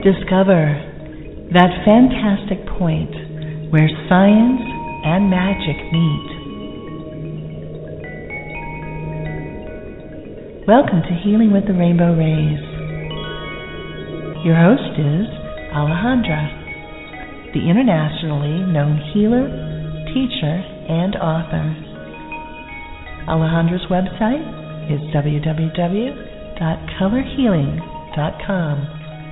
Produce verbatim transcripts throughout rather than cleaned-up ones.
Discover that fantastic point where science and magic meet. Welcome to Healing with the Rainbow Rays. Your host is Alejandra, the internationally known healer, teacher, and author. Alejandra's website is w w w dot color healing dot com.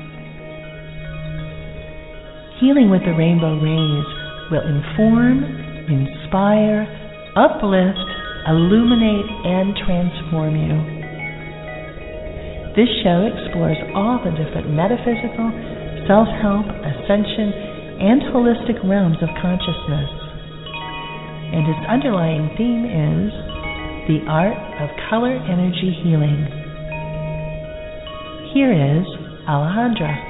Healing with the Rainbow Rays will inform, inspire, uplift, illuminate, and transform you. This show explores all the different metaphysical, self-help, ascension, and holistic realms of consciousness. And its underlying theme is the art of color energy healing. Here is Alejandra.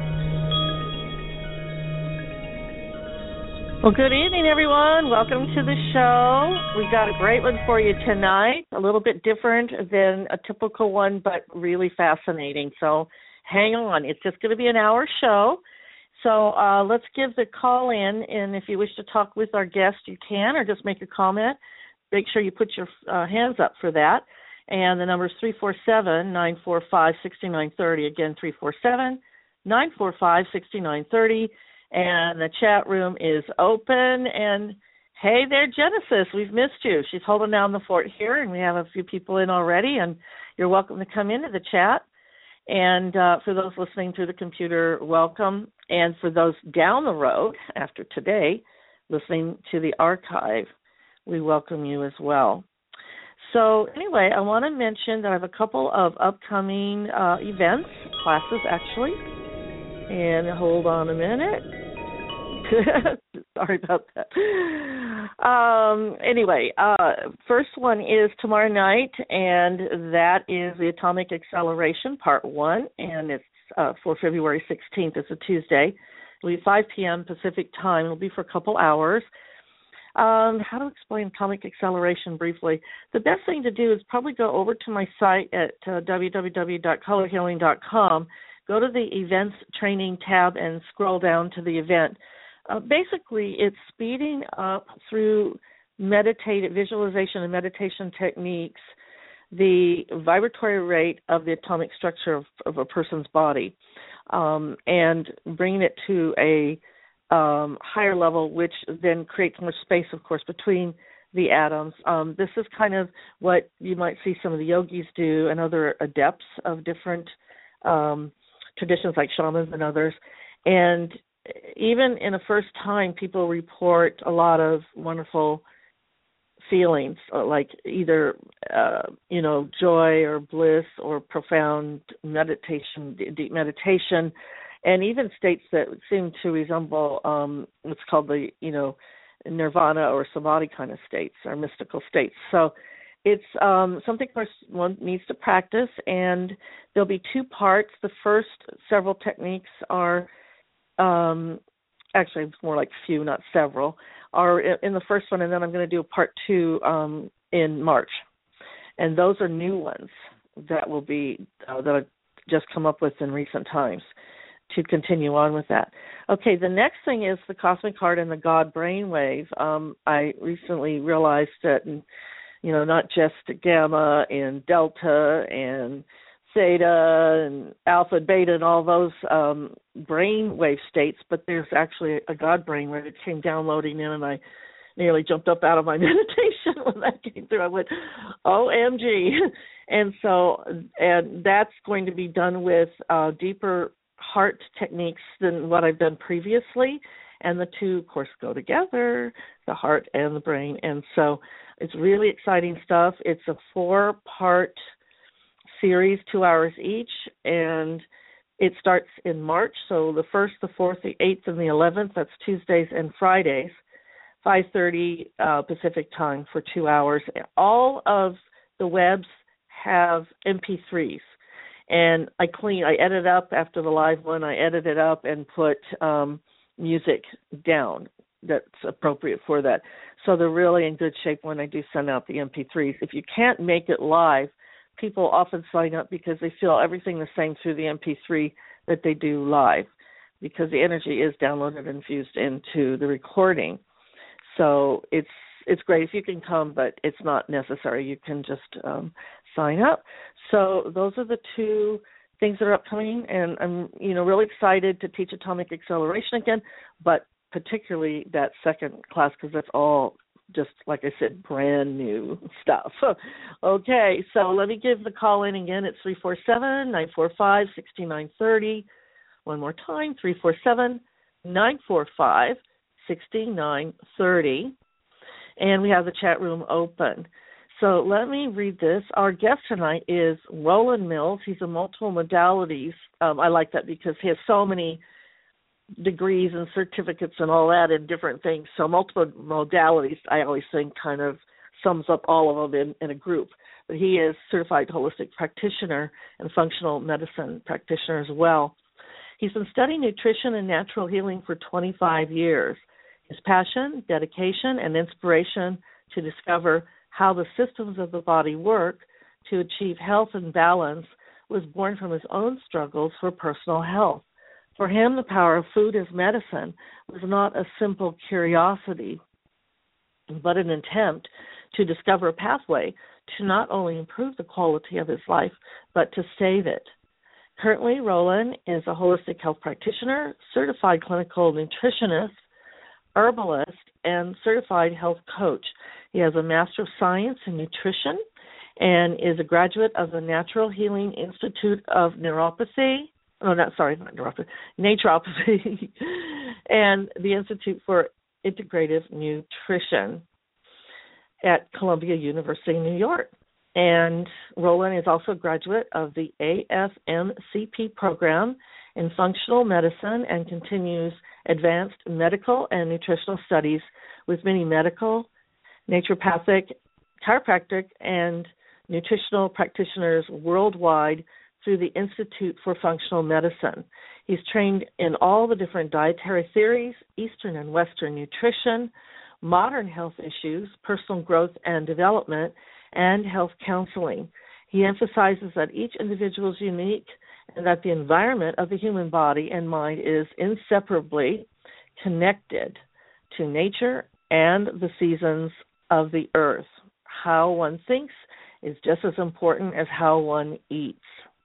Well, good evening, everyone. Welcome to the show. We've got a great one for you tonight, a little bit different than a typical one, but really fascinating. So hang on. It's just going to be an hour show. So uh, let's give the call in, and if you wish to talk with our guest, you can, or just make a comment. Make sure you put your uh, hands up for that. And the number is three four seven, nine four five, six nine three zero. Again, three four seven, nine four five, six nine three zero. And the chat room is open. And hey there, Genesis, we've missed you. She's holding down the fort here, and we have a few people in already. And you're welcome to come into the chat. And uh, for those listening through the computer, welcome. And for those down the road after today, listening to the archive, we welcome you as well. So anyway, I want to mention that I have a couple of upcoming uh, events, classes actually. And hold on a minute. Sorry about that. Um, anyway, uh, first one is tomorrow night, and that is the Atomic Acceleration Part one, and it's uh, for February sixteenth. It's a Tuesday. It'll be five p.m. Pacific time. It'll be for a couple hours. Um, how to explain atomic acceleration briefly? The best thing to do is probably go over to my site at uh, w w w dot color healing dot com. Go to the events training tab and scroll down to the event. Uh, basically, it's speeding up through meditative visualization and meditation techniques the vibratory rate of the atomic structure of, of a person's body, um, and bringing it to a um, higher level, which then creates more space, of course, between the atoms. Um, this is kind of what you might see some of the yogis do and other adepts of different um, traditions like shamans and others. And even in the first time, people report a lot of wonderful feelings, like either, uh, you know, joy or bliss or profound meditation, deep meditation, and even states that seem to resemble um, what's called the, you know, nirvana or samadhi kind of states or mystical states. So it's um, something one needs to practice, and there'll be two parts. The first several techniques are, um, actually it's more like few, not several, are in the first one, and then I'm going to do a part two um, in March. And those are new ones that will be, uh, that I've just come up with in recent times to continue on with that. Okay, the next thing is the Cosmic Heart and the God Brainwave. Um, I recently realized that, you know, not just gamma and delta and theta and alpha, beta, and all those um, brain wave states, but there's actually a God brainwave that came downloading in, and I nearly jumped up out of my meditation when that came through. I went, O M G. And so, and that's going to be done with uh, deeper heart techniques than what I've done previously, and the two, of course, go together, the heart and the brain. And so it's really exciting stuff. It's a four-part series, two hours each, and it starts in March. So the first, the fourth, the eighth, and the eleventh, that's Tuesdays and Fridays, five thirty uh, Pacific time for two hours. All of the webs have M P threes, and I clean, I edit up after the live one, I edit it up and put um, music down that's appropriate for that. So they're really in good shape when I do send out the M P threes. If you can't make it live, people often sign up because they feel everything the same through the M P three that they do live, because the energy is downloaded and infused into the recording. So it's it's great if you can come, but it's not necessary. You can just um, sign up. So those are the two things that are upcoming, and I'm you know really excited to teach atomic acceleration again, but particularly that second class, because that's all just, like I said, brand new stuff. Okay, so let me give the call in again. It's three four seven, nine four five, six nine three zero. One more time, three four seven, nine four five, six nine three zero. And we have the chat room open. So let me read this. Our guest tonight is Roland Mills. He's a multiple modalities. Um, I like that because he has so many degrees and certificates and all that in different things. So multiple modalities, I always think, kind of sums up all of them in, in a group. But he is certified holistic practitioner and functional medicine practitioner as well. He's been studying nutrition and natural healing for twenty-five years. His passion, dedication, and inspiration to discover how the systems of the body work to achieve health and balance was born from his own struggles for personal health. For him, the power of food as medicine was not a simple curiosity, but an attempt to discover a pathway to not only improve the quality of his life, but to save it. Currently, Roland is a holistic health practitioner, certified clinical nutritionist, herbalist, and certified health coach. He has a Master of Science in Nutrition and is a graduate of the Natural Healing Institute of Neuropathy. Oh, not sorry, not neuropathy, naturopathy, and the Institute for Integrative Nutrition at Columbia University in New York. And Roland is also a graduate of the A F M C P program in functional medicine and continues advanced medical and nutritional studies with many medical, naturopathic, chiropractic, and nutritional practitioners worldwide through the Institute for Functional Medicine. He's trained in all the different dietary theories, Eastern and Western nutrition, modern health issues, personal growth and development, and health counseling. He emphasizes that each individual is unique and that the environment of the human body and mind is inseparably connected to nature and the seasons of the earth. How one thinks is just as important as how one eats.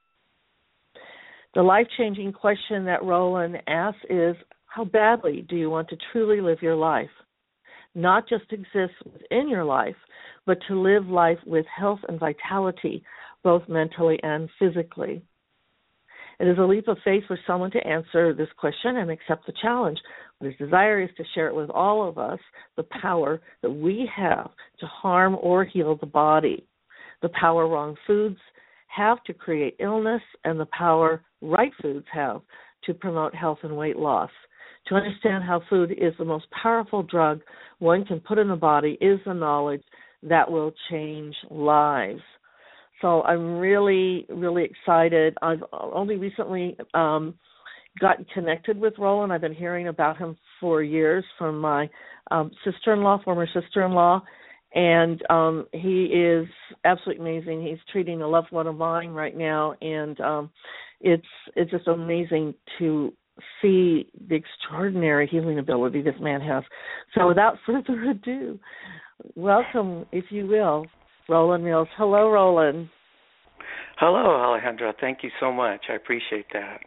The life-changing question that Roland asks is, how badly do you want to truly live your life? Not just exist within your life, but to live life with health and vitality, both mentally and physically. It is a leap of faith for someone to answer this question and accept the challenge. But his desire is to share it with all of us, the power that we have to harm or heal the body, the power wrong foods have to create illness, and the power right foods have to promote health and weight loss. To understand how food is the most powerful drug one can put in the body is the knowledge that will change lives. So I'm really, really excited. I've only recently um, gotten connected with Roland. I've been hearing about him for years from my um, sister-in-law, former sister-in-law, and um, he is absolutely amazing. He's treating a loved one of mine right now, and um, it's it's just amazing to see the extraordinary healing ability this man has. So without further ado, welcome, if you will, Roland Mills. Hello, Roland. Hello, Alejandra. Thank you so much. I appreciate that.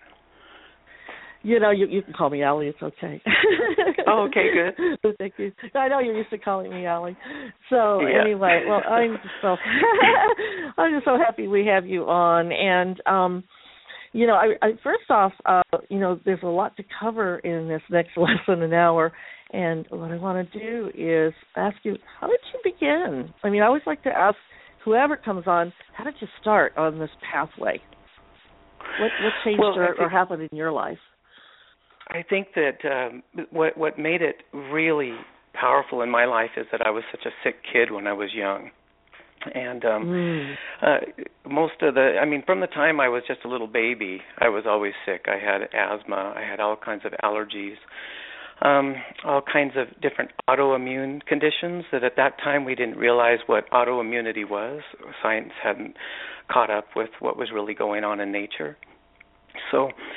You know, you you can call me Allie. It's okay. Oh, okay, good. Thank you. I know you're used to calling me Allie. So yeah. anyway, well, I'm just so I'm just so happy we have you on. And um, you know, I, I first off, uh, you know, there's a lot to cover in this next less than an hour. And what I want to do is ask you, how did you begin? I mean, I always like to ask whoever comes on, how did you start on this pathway? What what changed well, or, think, or happened in your life? I think that um, what what made it really powerful in my life is that I was such a sick kid when I was young. And um, mm. uh, most of the, I mean, from the time I was just a little baby, I was always sick. I had asthma. I had all kinds of allergies, um, all kinds of different autoimmune conditions that at that time we didn't realize what autoimmunity was. Science hadn't caught up with what was really going on in nature. So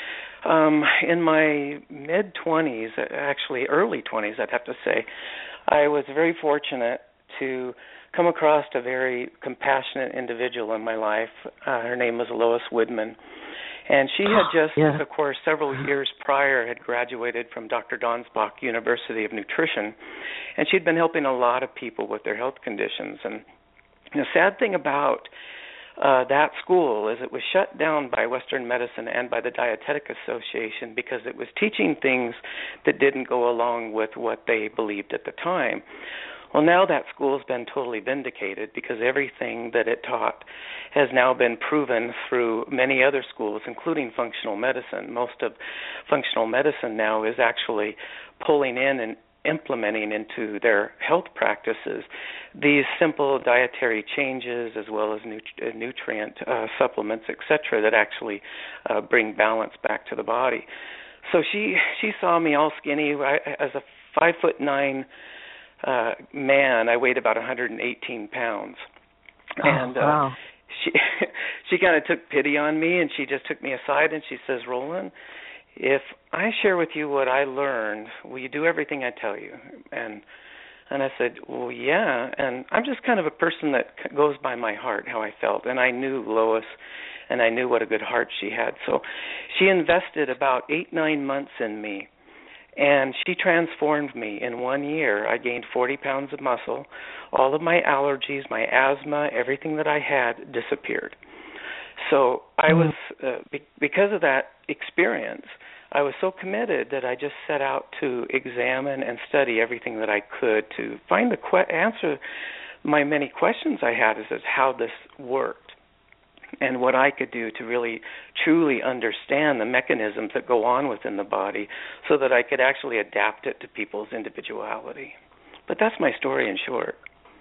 Um, in my mid-twenties, actually early twenties, I'd have to say, I was very fortunate to come across a very compassionate individual in my life. Uh, her name was Lois Woodman. And she had just, yeah. of course, several years prior had graduated from Doctor Donsbach University of Nutrition, and she'd been helping a lot of people with their health conditions. And the sad thing about uh, that school is it was shut down by Western Medicine and by the Dietetic Association because it was teaching things that didn't go along with what they believed at the time. Well, now that school has been totally vindicated because everything that it taught has now been proven through many other schools, including functional medicine. Most of functional medicine now is actually pulling in and implementing into their health practices these simple dietary changes as well as nut- nutrient uh, supplements, et cetera, that actually uh, bring balance back to the body. So she she saw me all skinny. I, as a five foot nine Uh, man, I weighed about one hundred eighteen pounds, oh, and uh, wow. she she kind of took pity on me, and she just took me aside, and she says, "Roland, if I share with you what I learned, will you do everything I tell you?" And and I said, "Well, yeah." And I'm just kind of a person that goes by my heart, how I felt, and I knew Lois, and I knew what a good heart she had. So she invested about eight, nine months in me. And she transformed me. In one year, I gained forty pounds of muscle. All of my allergies, my asthma, everything that I had disappeared. So I was, uh, be- because of that experience, I was so committed that I just set out to examine and study everything that I could to find the que- answer my many questions I had as to how this worked and what I could do to really truly understand the mechanisms that go on within the body so that I could actually adapt it to people's individuality. But that's my story in short.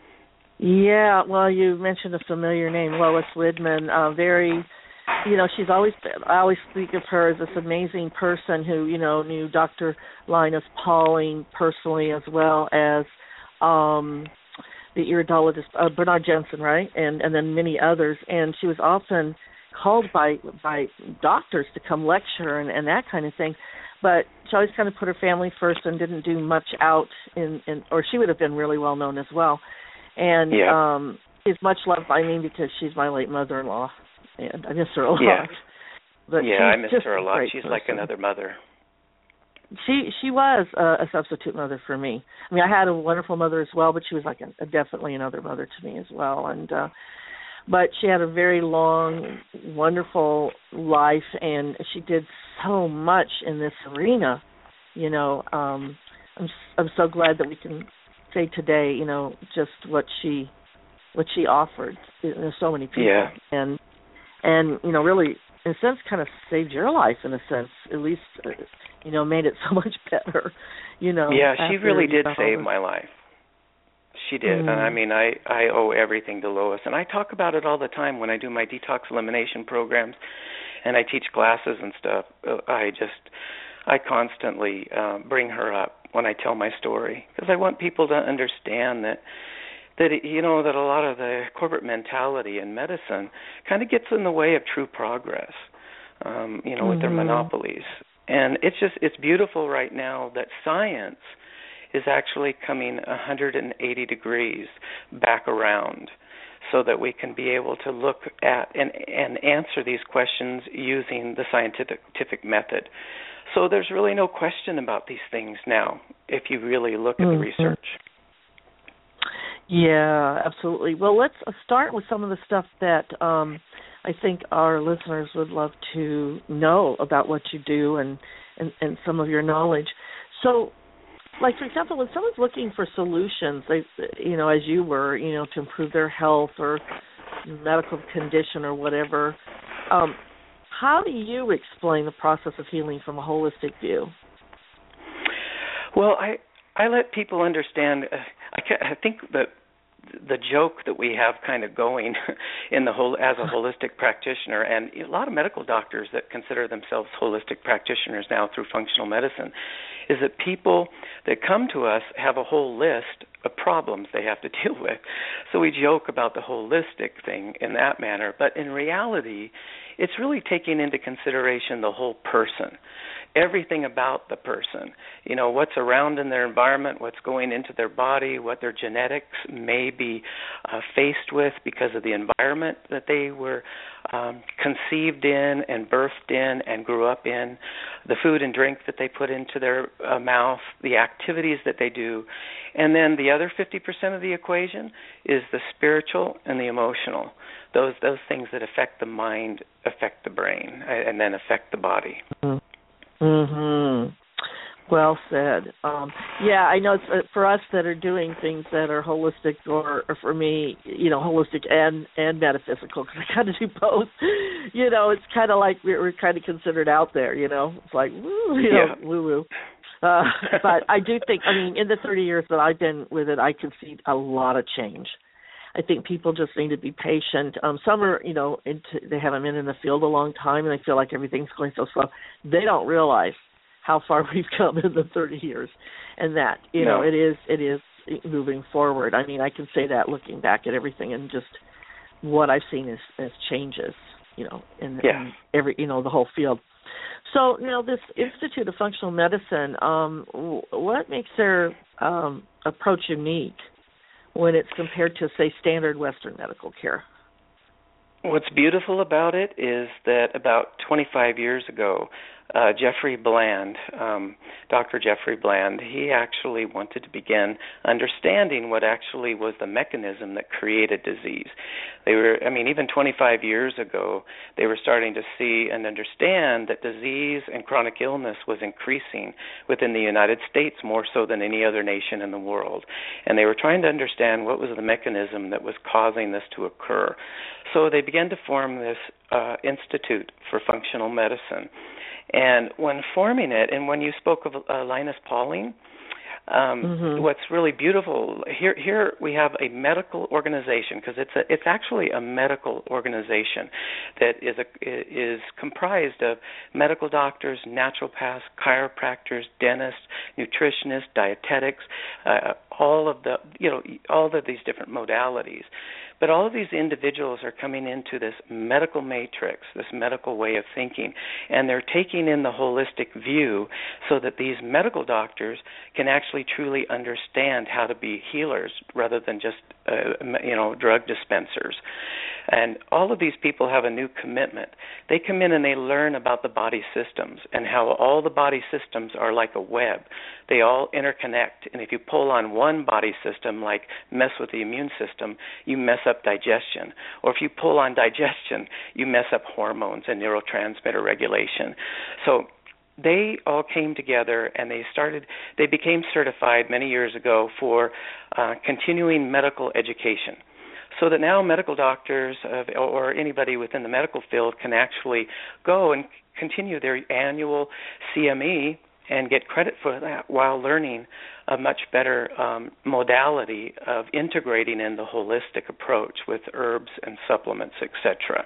Yeah, well, you mentioned a familiar name, Lois Woodman. Uh, very, you know, she's always, I always speak of her as this amazing person who, you know, knew Doctor Linus Pauling personally as well as um the iridologist uh, Bernard Jensen, right, and and then many others. And she was often called by by doctors to come lecture and, and that kind of thing. But she always kind of put her family first and didn't do much out in, in or she would have been really well known as well. And yeah. um, she's much loved by me because she's my late mother-in-law, and I miss her a lot. Yeah, but yeah I miss just her a lot. A she's person. like another mother. She she was a, a substitute mother for me. I mean, I had a wonderful mother as well, but she was like a, a definitely another mother to me as well. And uh, but she had a very long, wonderful life, and she did so much in this arena. You know, um, I'm I'm so glad that we can say today, you know, just what she what she offered. There's so many people, yeah. and and you know, really, in a sense, kind of saved your life in a sense, at least. Uh, you know, made it so much better, you know. Yeah, she really did save this. my life. She did. Mm. And I mean, I, I owe everything to Lois. And I talk about it all the time when I do my detox elimination programs and I teach classes and stuff. I just, I constantly uh, bring her up when I tell my story because I want people to understand that, that it, you know, that a lot of the corporate mentality in medicine kind of gets in the way of true progress, um, you know, with mm-hmm. their monopolies. And it's just, it's beautiful right now that science is actually coming one hundred eighty degrees back around so that we can be able to look at and, and answer these questions using the scientific method. So there's really no question about these things now if you really look at mm-hmm. the research. Yeah, absolutely. Well, let's start with some of the stuff that um, I think our listeners would love to know about what you do and, and, and some of your knowledge. So, like, for example, when someone's looking for solutions, they, you know, as you were, you know, to improve their health or medical condition or whatever, um, how do you explain the process of healing from a holistic view? Well, I I let people understand. Uh, I, I think that the joke that we have kind of going in the whole as a holistic practitioner, and a lot of medical doctors that consider themselves holistic practitioners now through functional medicine, is that people that come to us have a whole list of problems they have to deal with. So we joke about the holistic thing in that manner, but in reality, it's really taking into consideration the whole person, everything about the person, you know, what's around in their environment, what's going into their body, what their genetics may be uh, faced with because of the environment that they were um, conceived in and birthed in and grew up in, the food and drink that they put into their uh, mouth, the activities that they do. And then the other fifty percent of the equation is the spiritual and the emotional. Those those things that affect the mind affect the brain and then affect the body. Mm-hmm. Mm-hmm. Well said. Um, yeah, I know it's, uh, for us that are doing things that are holistic, or, or for me, you know, holistic and, and metaphysical, because I kind of do both. You know, it's kind of like we're, we're kind of considered out there, you know. It's like, woo, you know, yeah. woo-woo. Uh, but I do think, I mean, in the thirty years that I've been with it, I can see a lot of change. I think people just need to be patient. Um, some are, you know, into, they haven't been in the field a long time, and they feel like everything's going so slow. They don't realize how far we've come in the thirty years, and that, you no. know, it is it is moving forward. I mean, I can say that looking back at everything, and just what I've seen is, is changes, you know, in, yeah. in every, you know, the whole field. So now this Institute of Functional Medicine, um, what makes their um, approach unique when it's compared to, say, standard Western medical care? What's beautiful about it is that about twenty-five years ago, uh, Jeffrey Bland, um, Doctor Jeffrey Bland, he actually wanted to begin understanding what actually was the mechanism that created disease. They were, I mean, even twenty-five years ago, they were starting to see and understand that disease and chronic illness was increasing within the United States more so than any other nation in the world. And they were trying to understand what was the mechanism that was causing this to occur. So they began to form this uh, Institute for Functional Medicine. And when forming it, and when you spoke of uh, Linus Pauling, um, mm-hmm. what's really beautiful, here here we have a medical organization, because it's a, it's actually a medical organization that is a, is comprised of medical doctors, naturopaths, chiropractors, dentists, nutritionists, dietetics, uh, all of the, you know, all of these different modalities. But all of these individuals are coming into this medical matrix, this medical way of thinking, and they're taking in the holistic view so that these medical doctors can actually truly understand how to be healers rather than just, uh, you know, drug dispensers. And all of these people have a new commitment. They come in and they learn about the body systems and how all the body systems are like a web. They all interconnect, and if you pull on one body system, like mess with the immune system, you mess up digestion. Or if you pull on digestion, you mess up hormones and neurotransmitter regulation. So they all came together and they started, they became certified many years ago for uh, continuing medical education. So that now medical doctors uh, or anybody within the medical field can actually go and continue their annual C M E and get credit for that while learning a much better um, modality of integrating in the holistic approach with herbs and supplements, et cetera.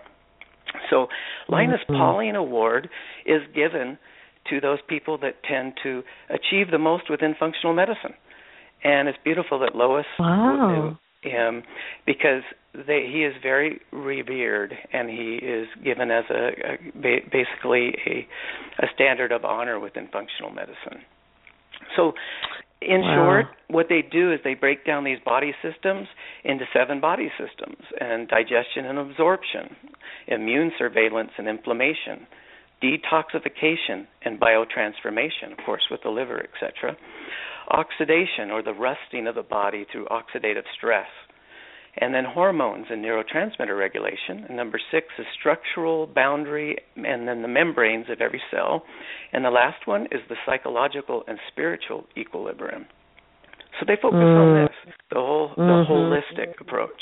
So Linus mm-hmm. Pauling Award is given to those people that tend to achieve the most within functional medicine. And it's beautiful that Lois wow. him because they, he is very revered, and he is given as a, a basically a, a standard of honor within functional medicine. So in wow. short, what they do is they break down these body systems into seven body systems, and digestion and absorption, immune surveillance and inflammation, detoxification and biotransformation, of course, with the liver, et cetera, oxidation, or the rusting of the body through oxidative stress, and then hormones and neurotransmitter regulation. And number six is structural boundary, and then the membranes of every cell. And the last one is the psychological and spiritual equilibrium. So they focus mm. on this, the whole the mm-hmm. holistic approach.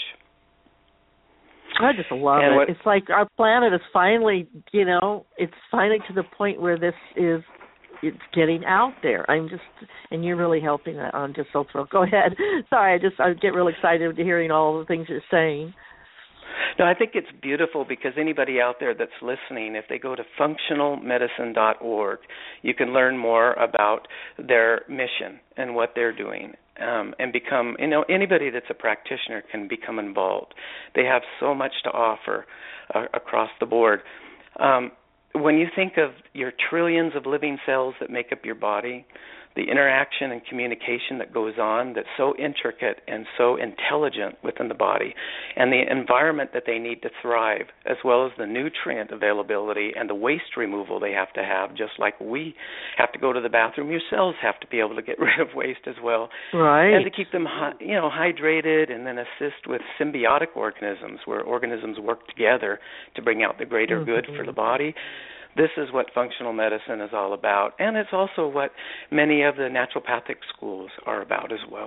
I just love and it. What, it's like our planet is finally, you know, it's finally to the point where this is, it's getting out there. I'm just, and you're really helping that. I'm just so thrilled. Go ahead. Sorry, I just, I get really excited to hearing all the things you're saying. No, I think it's beautiful because anybody out there that's listening, if they go to functional medicine dot org, you can learn more about their mission and what they're doing. um, and become, you know, anybody that's a practitioner can become involved. They have so much to offer uh, across the board. Um, when you think of your trillions of living cells that make up your body, the interaction and communication that goes on that's so intricate and so intelligent within the body, and the environment that they need to thrive, as well as the nutrient availability and the waste removal they have to have, just like we have to go to the bathroom, your cells have to be able to get rid of waste as well. Right. And to keep them, you know, hydrated, and then assist with symbiotic organisms, where organisms work together to bring out the greater mm-hmm. good for the body. This is what functional medicine is all about, and it's also what many of the naturopathic schools are about as well.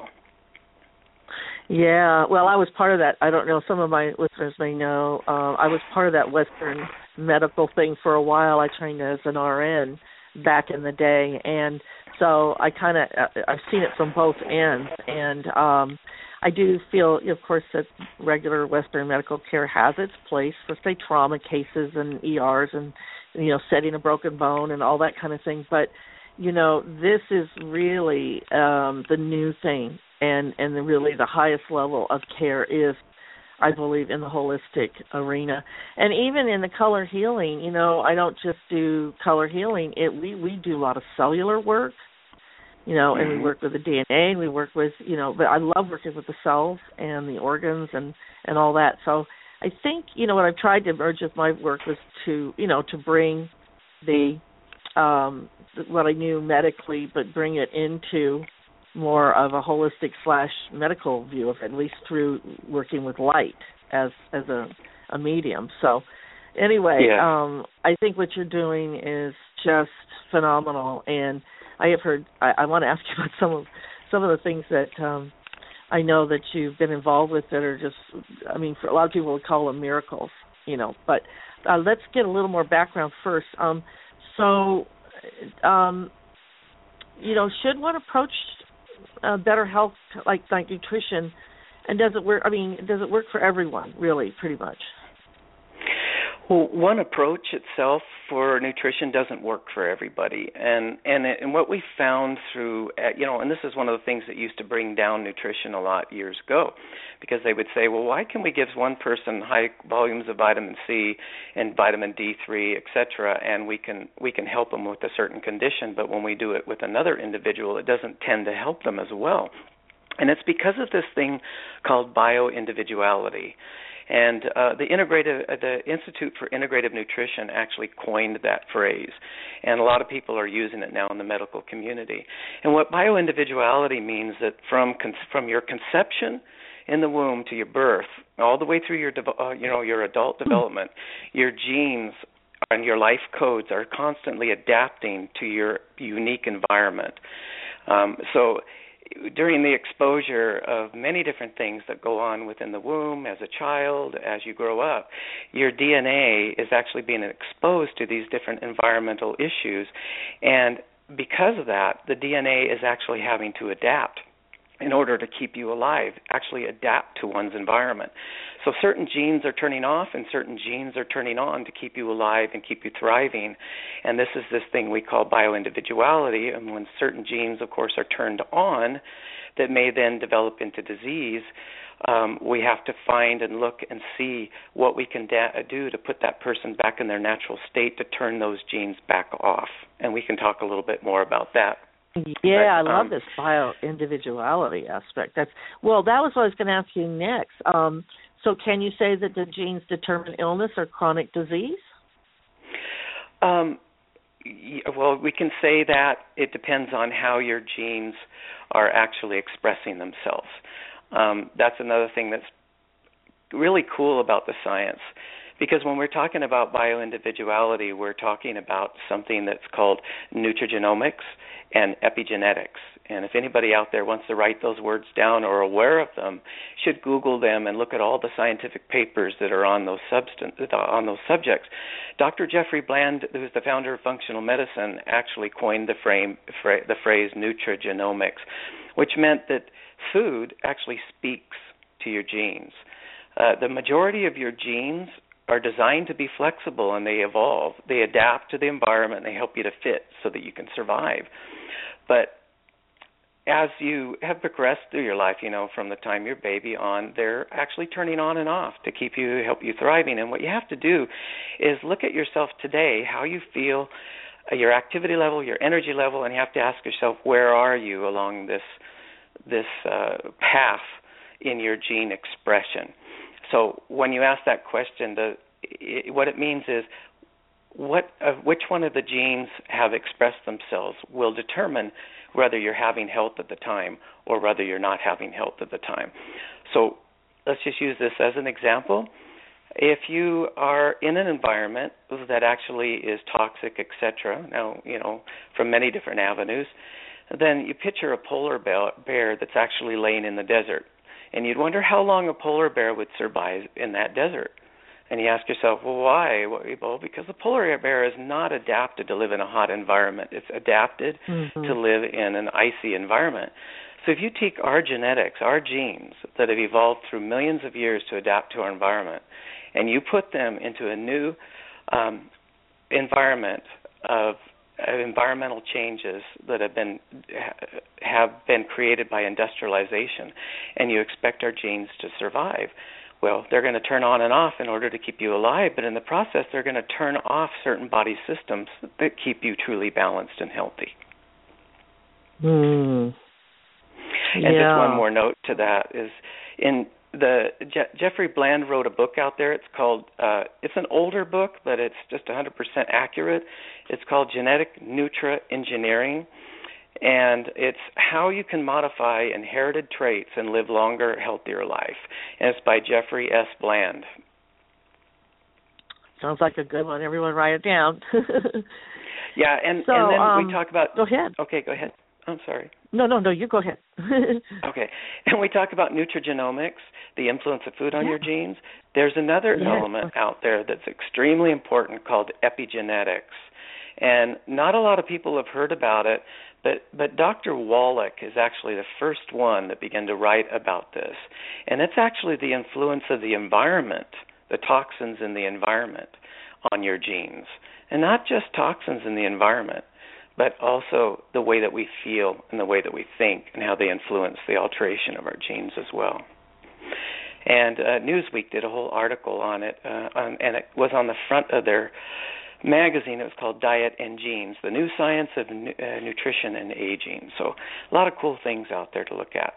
Yeah, well, I was part of that. I don't know, some of my listeners may know. Uh, I was part of that Western medical thing for a while. I trained as an R N back in the day, and so I kind of, I've seen it from both ends, and um, I do feel, of course, that regular Western medical care has its place for, say, trauma cases and E Rs and, you know, setting a broken bone and all that kind of thing. But, you know, this is really um, the new thing, and, and the, really the highest level of care is, I believe, in the holistic arena. And even in the color healing, you know, I don't just do color healing. It, we, we do a lot of cellular work, you know, and we work with the D N A, and we work with, you know, but I love working with the cells and the organs and, and all that. So I think, you know, what I've tried to merge with my work was to, you know, to bring the, um, what I knew medically, but bring it into more of a holistic slash medical view of it, at least through working with light as as a, a medium. So anyway, yeah. um, I think what you're doing is just phenomenal, and I have heard, I, I want to ask you about some of some of the things that um, I know that you've been involved with that are just, I mean, for a lot of people would call them miracles, you know, but uh, let's get a little more background first. Um, so, um, you know, should one approach uh, better health like, like nutrition, and does it work, I mean, does it work for everyone, really, pretty much? Well, one approach itself for nutrition doesn't work for everybody, and and and what we found through, you know, and this is one of the things that used to bring down nutrition a lot years ago, because they would say, well, why can we give one person high volumes of vitamin C and vitamin D three, et cetera, and we can we can help them with a certain condition, but when we do it with another individual, it doesn't tend to help them as well, and it's because of this thing called bioindividuality. And uh, the integrative, uh, the Institute for Integrative Nutrition actually coined that phrase, and a lot of people are using it now in the medical community. And what bioindividuality means that from con- from your conception in the womb to your birth, all the way through your de- uh, you know your adult development, your genes and your life codes are constantly adapting to your unique environment. Um, so. During the exposure of many different things that go on within the womb as a child, as you grow up, your D N A is actually being exposed to these different environmental issues. And because of that, the D N A is actually having to adapt in order to keep you alive, actually adapt to one's environment. So certain genes are turning off and certain genes are turning on to keep you alive and keep you thriving. And this is this thing we call bioindividuality. And when certain genes, of course, are turned on that may then develop into disease, um, we have to find and look and see what we can da- do to put that person back in their natural state to turn those genes back off. And we can talk a little bit more about that. Yeah, but, I love um, this bio-individuality aspect. That's well, that was what I was going to ask you next. Um, so can you say that the genes determine illness or chronic disease? Um, well, we can say that it depends on how your genes are actually expressing themselves. Um, that's another thing that's really cool about the science. Because when we're talking about bioindividuality, we're talking about something that's called nutrigenomics and epigenetics. And if anybody out there wants to write those words down or aware of them, should Google them and look at all the scientific papers that are on those substance on those subjects. Doctor Jeffrey Bland, who's the founder of functional medicine, actually coined the frame the phrase nutrigenomics, which meant that food actually speaks to your genes. Uh, the majority of your genes are designed to be flexible, and they evolve. They adapt to the environment, and they help you to fit so that you can survive. But as you have progressed through your life, you know, from the time you're baby on, they're actually turning on and off to keep you, help you thriving. And what you have to do is look at yourself today, how you feel, uh, your activity level, your energy level, and you have to ask yourself, where are you along this this uh, path in your gene expression? So when you ask that question, the it, what it means is what uh, which one of the genes have expressed themselves will determine whether you're having health at the time or whether you're not having health at the time. So let's just use this as an example. If you are in an environment that actually is toxic, et cetera, now, you know, from many different avenues, then you picture a polar bear that's actually laying in the desert. And you'd wonder how long a polar bear would survive in that desert. And you ask yourself, well, why? Well, because the polar bear is not adapted to live in a hot environment. It's adapted mm-hmm. to live in an icy environment. So if you take our genetics, our genes that have evolved through millions of years to adapt to our environment, and you put them into a new um, environment of uh, environmental changes that have been have been created by industrialization, and you expect our genes to survive, well, they're going to turn on and off in order to keep you alive, but in the process, they're going to turn off certain body systems that keep you truly balanced and healthy. Mm. And yeah. just one more note to that is, in the Je- Jeffrey Bland wrote a book out there. It's called, uh, it's an older book, but it's just one hundred percent accurate. It's called Genetic Nutra Engineering. And it's how you can modify inherited traits and live longer, healthier life. And it's by Jeffrey S. Bland. Sounds like a good one. Everyone write it down. yeah, and, so, and then um, we talk about... Go ahead. Okay, go ahead. I'm sorry. No, no, no, you go ahead. Okay. And we talk about nutrigenomics, the influence of food on yeah. your genes. There's another yeah. element out there that's extremely important called epigenetics. And not a lot of people have heard about it, but, but Doctor Wallach is actually the first one that began to write about this. And it's actually the influence of the environment, the toxins in the environment on your genes. And not just toxins in the environment, but also the way that we feel and the way that we think and how they influence the alteration of our genes as well. And uh, Newsweek did a whole article on it, uh, on, and it was on the front of their magazine. It was called Diet and Genes, the new science of nu- uh, nutrition and aging. So a lot of cool things out there to look at.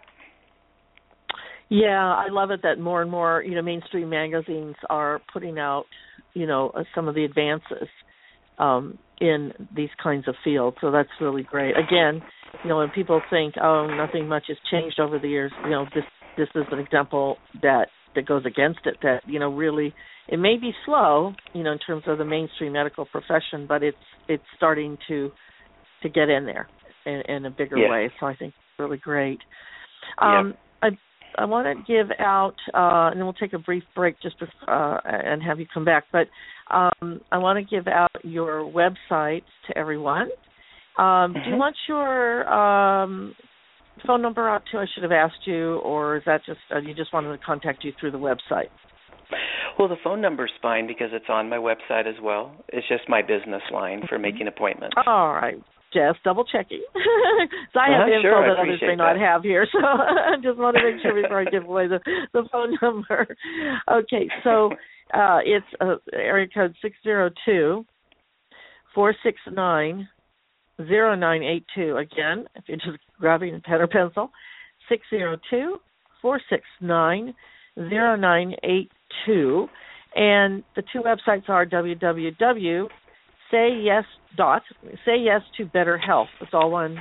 Yeah, I love it that more and more, you know, mainstream magazines are putting out, you know, uh, some of the advances um, in these kinds of fields. So that's really great. Again, you know, when people think, oh, nothing much has changed over the years, you know, this this is an example that, that goes against it, that, you know, really it may be slow, you know, in terms of the mainstream medical profession, but it's it's starting to to get in there in, in a bigger yeah. way. So I think it's really great. Um, yeah. I I want to give out, uh, and then we'll take a brief break just to, uh, and have you come back. But um, I want to give out your website to everyone. Um, mm-hmm. Do you want your um, phone number out too? I should have asked you, or is that just uh, you just wanted to contact you through the website? Well, the phone number's fine because it's on my website as well. It's just my business line for making appointments. All right. Just double checking. So I have uh-huh, info sure, that others may not that. have here, so I just want to make sure before I give away the, the phone number. Okay, so uh, it's uh, area code six zero two, four six nine, zero nine eight two. Again, if you're just grabbing a pen or pencil, six zero two, four six nine, zero nine eight two. And the two websites are w w w dot say yes dot say yes to better health. It's all one,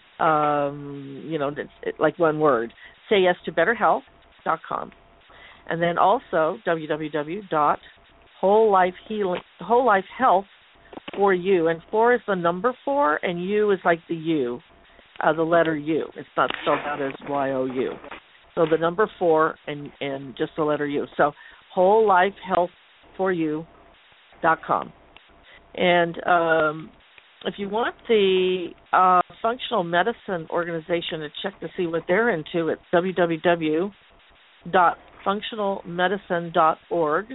um, you know, it's it, like one word. say yes to better health dot com, and then also w w w dot whole life healing whole life health for you. And four is the number four, and U is like the U, uh, the letter U. It's not spelled out as Y O U. So the number four and and just the letter U. So whole life health for you dot com. And um, if you want the uh, functional medicine organization to check to see what they're into, it's w w w dot functional medicine dot org.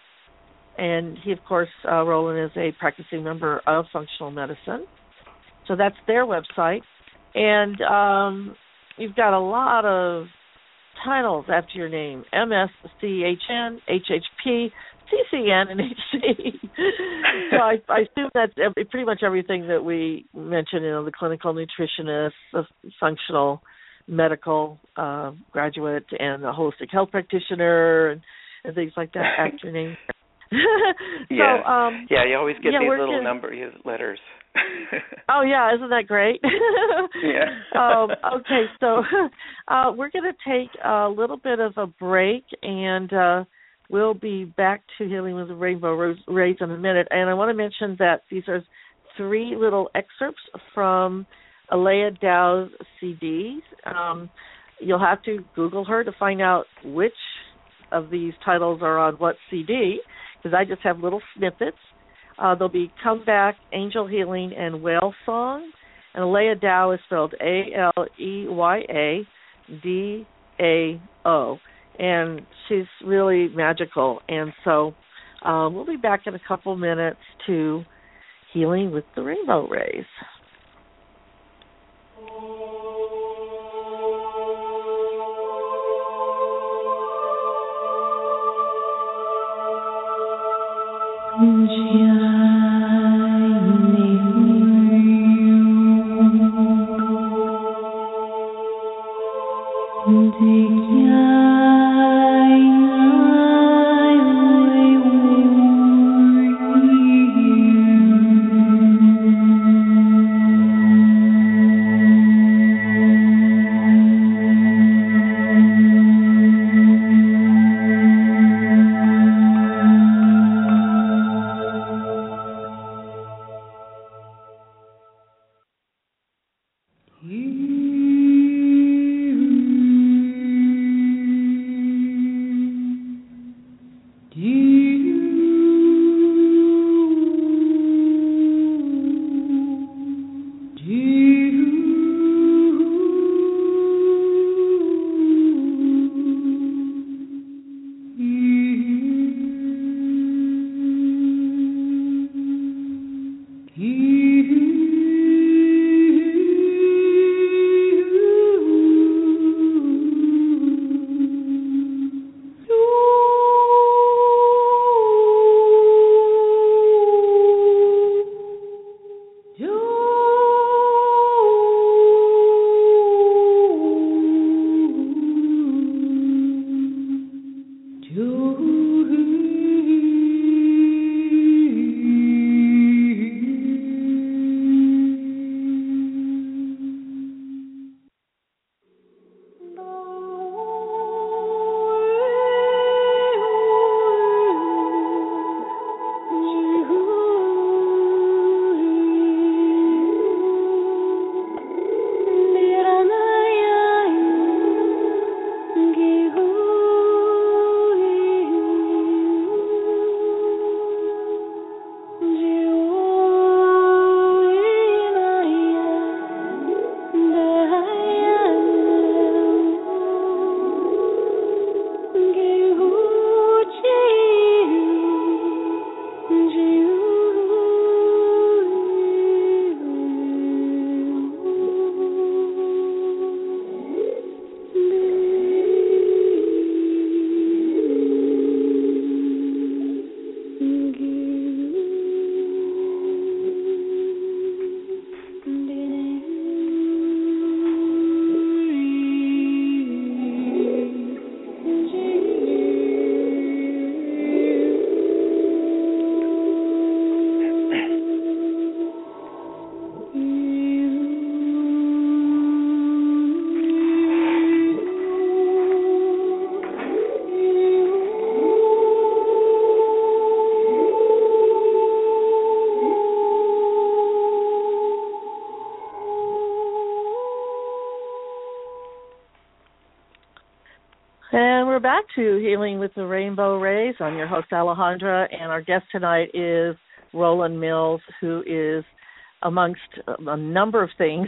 And he, of course, uh, Roland is a practicing member of functional medicine. So that's their website. And um, you've got a lot of titles after your name: M S C H N, H H P, C C N, and H C. So I, I assume that's every, pretty much everything that we mentioned, you know, the clinical nutritionist, the functional medical uh, graduate, and the holistic health practitioner, and, and things like that after your name. so, yeah. Um, yeah, you always get yeah, these little gonna... number letters. Oh, yeah, isn't that great? yeah. um, okay, so uh, we're going to take a little bit of a break, and uh, we'll be back to Healing with the Rainbow Rays in a minute. And I want to mention that these are three little excerpts from Alea Dow's C Ds. Um, you'll have to Google her to find out which of these titles are on what C D, because I just have little snippets. Uh, there'll be Comeback, Angel Healing, and Whale Song. And Alea Dow is spelled A L E Y A D A O. And she's really magical. And so um, we'll be back in a couple minutes to Healing with the Rainbow Rays. And we're back to Healing with the Rainbow Rays. I'm your host, Alejandra, and our guest tonight is Roland Mills, who is, amongst a number of things,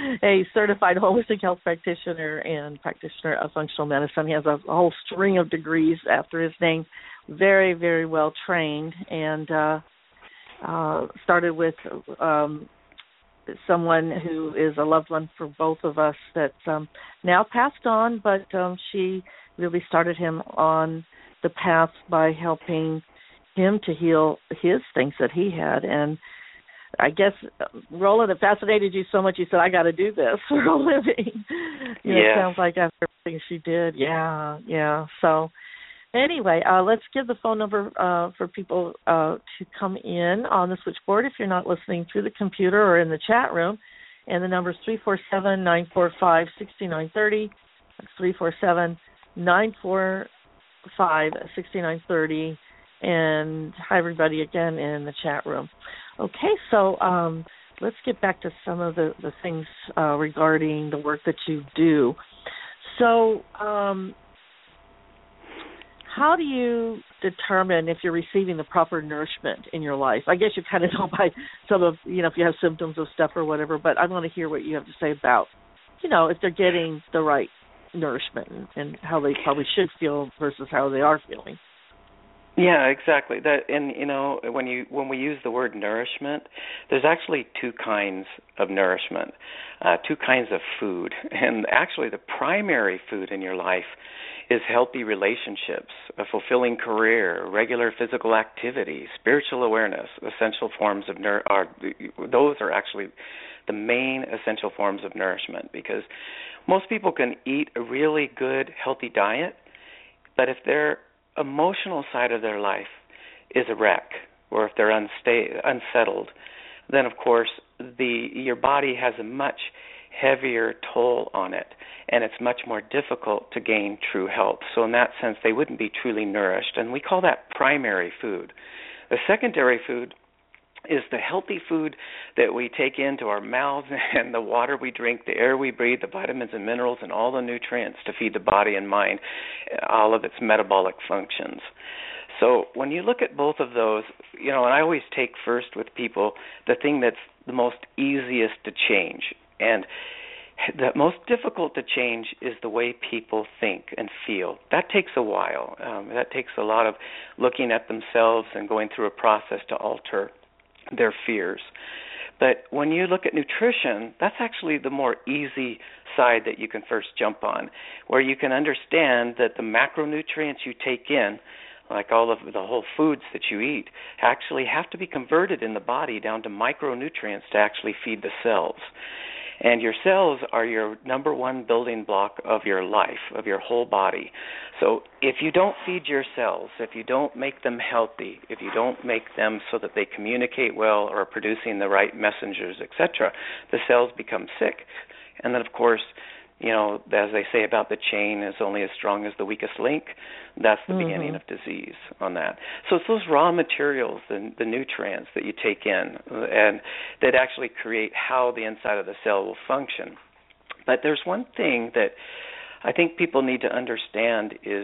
a certified holistic health practitioner and practitioner of functional medicine. He has a whole string of degrees after his name, very, very well trained, and uh, uh, started with um, someone who is a loved one for both of us that's um, now passed on, but um, she really started him on the path by helping him to heal his things that he had. And I guess, Roland, it fascinated you so much you said, I got to do this for a living. You know, yeah. It sounds like after everything she did. Yeah, yeah. So anyway, uh, let's give the phone number uh, for people uh, to come in on the switchboard if you're not listening through the computer or in the chat room. And the number is three four seven, nine four five, six nine three zero. That's three four seven, nine four five, six nine three zero. And hi, everybody, again in the chat room. Okay, so um, let's get back to some of the, the things uh, regarding the work that you do. So um, how do you determine if you're receiving the proper nourishment in your life? I guess you kind of know by some of, you know, if you have symptoms of stuff or whatever, but I want to hear what you have to say about, you know, if they're getting the right nourishment and, and how they probably should feel versus how they are feeling. Yeah, exactly. That, and you know, when you when we use the word nourishment, there's actually two kinds of nourishment, uh, two kinds of food, and actually the primary food in your life is healthy relationships, a fulfilling career, regular physical activity, spiritual awareness, essential forms of nour- are those are actually the main essential forms of nourishment, because most people can eat a really good, healthy diet, but if they're emotional side of their life is a wreck, or if they're unsta- unsettled, then of course the your body has a much heavier toll on it, and it's much more difficult to gain true health. So in that sense, they wouldn't be truly nourished, and we call that primary food. The secondary food is the healthy food that we take into our mouths and the water we drink, the air we breathe, the vitamins and minerals and all the nutrients to feed the body and mind, all of its metabolic functions. So when you look at both of those, you know, and I always take first with people the thing that's the most easiest to change. And the most difficult to change is the way people think and feel. That takes a while. Um, that takes a lot of looking at themselves and going through a process to alter their fears. But when you look at nutrition, that's actually the more easy side that you can first jump on, where you can understand that the macronutrients you take in, like all of the whole foods that you eat, actually have to be converted in the body down to micronutrients to actually feed the cells. And your cells are your number one building block of your life, of your whole body. So if you don't feed your cells, if you don't make them healthy, if you don't make them so that they communicate well or are producing the right messengers, et cetera, the cells become sick. And then, of course, you know, as they say about the chain is only as strong as the weakest link, that's the mm-hmm. beginning of disease on that. So it's those raw materials, the, the nutrients that you take in, and that actually create how the inside of the cell will function. But there's one thing that I think people need to understand is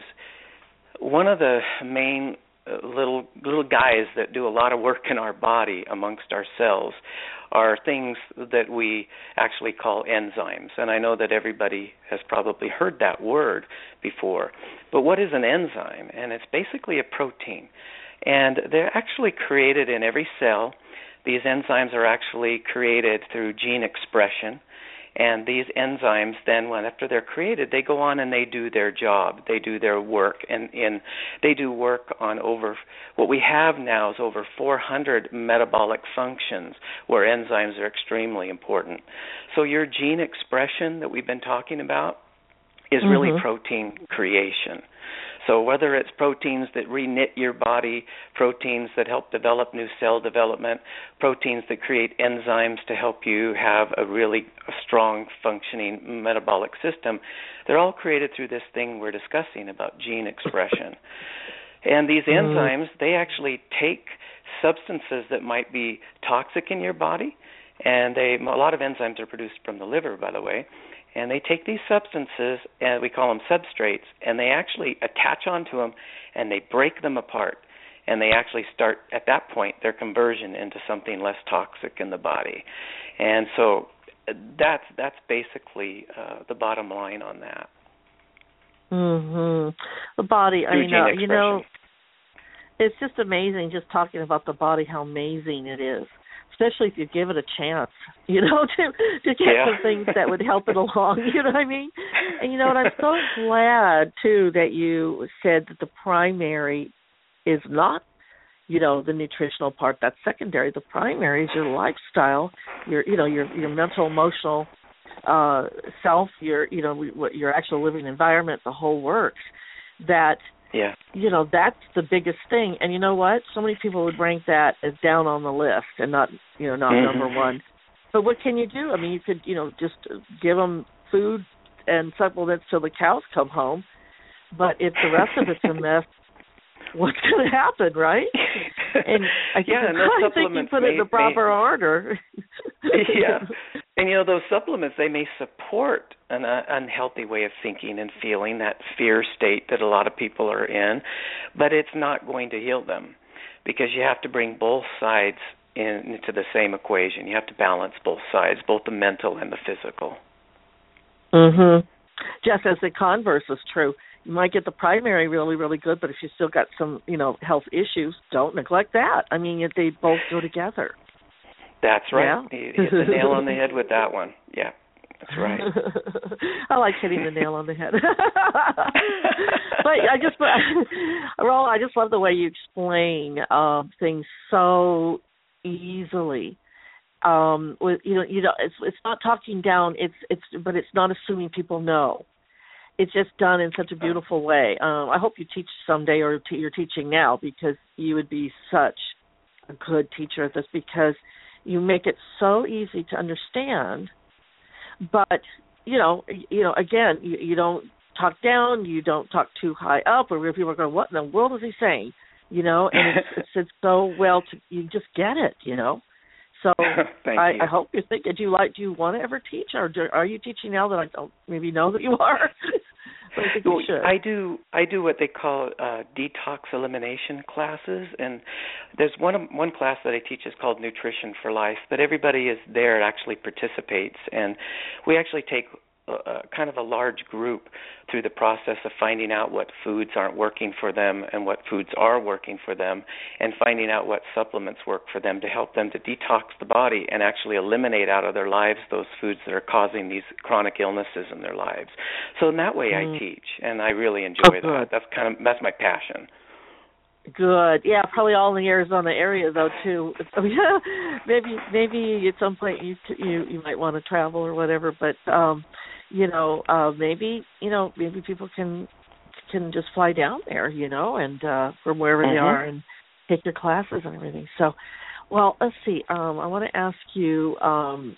one of the main uh, little little guys that do a lot of work in our body amongst our cells are things that we actually call enzymes. And I know that everybody has probably heard that word before. But what is an enzyme? And it's basically a protein. And they're actually created in every cell. These enzymes are actually created through gene expression. And these enzymes then, when after they're created, they go on and they do their job. They do their work. And in, they do work on over, what we have now is over four hundred metabolic functions where enzymes are extremely important. So your gene expression that we've been talking about is mm-hmm. really protein creation. So whether it's proteins that reknit your body, proteins that help develop new cell development, proteins that create enzymes to help you have a really strong functioning metabolic system, they're all created through this thing we're discussing about gene expression. And these enzymes, they actually take substances that might be toxic in your body, and they a lot of enzymes are produced from the liver, by the way, and they take these substances, and we call them substrates, and they actually attach onto them, and they break them apart. And they actually start, at that point, their conversion into something less toxic in the body. And so that's that's basically uh, the bottom line on that. Mm-hmm. The body, I mean, uh, you know, it's just amazing just talking about the body, how amazing it is. especially if you give it a chance, you know, to to get yeah. some things that would help it along, you know what I mean? And you know what, I'm so glad, too, that you said that the primary is not, you know, the nutritional part. That's secondary. The primary is your lifestyle, your, you know, your your mental, emotional uh, self, your, you know, what your actual living environment, the whole works. That, yeah. you know, that's the biggest thing. And you know what? So many people would rank that as down on the list and not, you know, not mm-hmm. number one. But what can you do? I mean, you could, you know, just give them food and supplements till the cows come home. But if the rest of it's a mess, what's going to happen, right? And I think, yeah, and I think you put may, it in the proper may, order. yeah. And, you know, those supplements, they may support an uh, unhealthy way of thinking and feeling, that fear state that a lot of people are in, but it's not going to heal them because you have to bring both sides in, into the same equation. You have to balance both sides, both the mental and the physical. Mm-hmm. Just as the converse is true. You might get the primary really, really good, but if you still got some, you know, health issues, don't neglect that. I mean, they both go together. That's right. Yeah. You hit the nail on the head with that one. Yeah, that's right. I like hitting the nail on the head. But I just, Roland, I just love the way you explain um, things so easily. Um, with you know, you know, it's it's not talking down. It's it's, but it's not assuming people know. It's just done in such a beautiful way. Um, I hope you teach someday, or t- you're teaching now, because you would be such a good teacher at this, because you make it so easy to understand. But you know, you know, again, you, you don't talk down, you don't talk too high up, or people are going, "What in the world is he saying?" You know, and it's, it's, it's so well to you just get it. You know. So I, I hope you're thinking, do you like, do you want to ever teach, or do, are you teaching now that I don't maybe know that you are? But I think you should. I do. I do what they call uh, detox elimination classes, and there's one one class that I teach is called Nutrition for Life. But everybody is there, actually participates, and we actually take a, kind of a large group through the process of finding out what foods aren't working for them and what foods are working for them, and finding out what supplements work for them to help them to detox the body and actually eliminate out of their lives those foods that are causing these chronic illnesses in their lives. So in that way mm. I teach, and I really enjoy oh, that. That's kind of that's my passion. Good. Yeah, probably all in the Arizona area though too. maybe maybe at some point you you you might want to travel or whatever, but um you know, uh, maybe, you know, maybe people can can just fly down there, you know, and uh, from wherever mm-hmm. they are and take their classes and everything. So, well, let's see. Um, I want to ask you, um,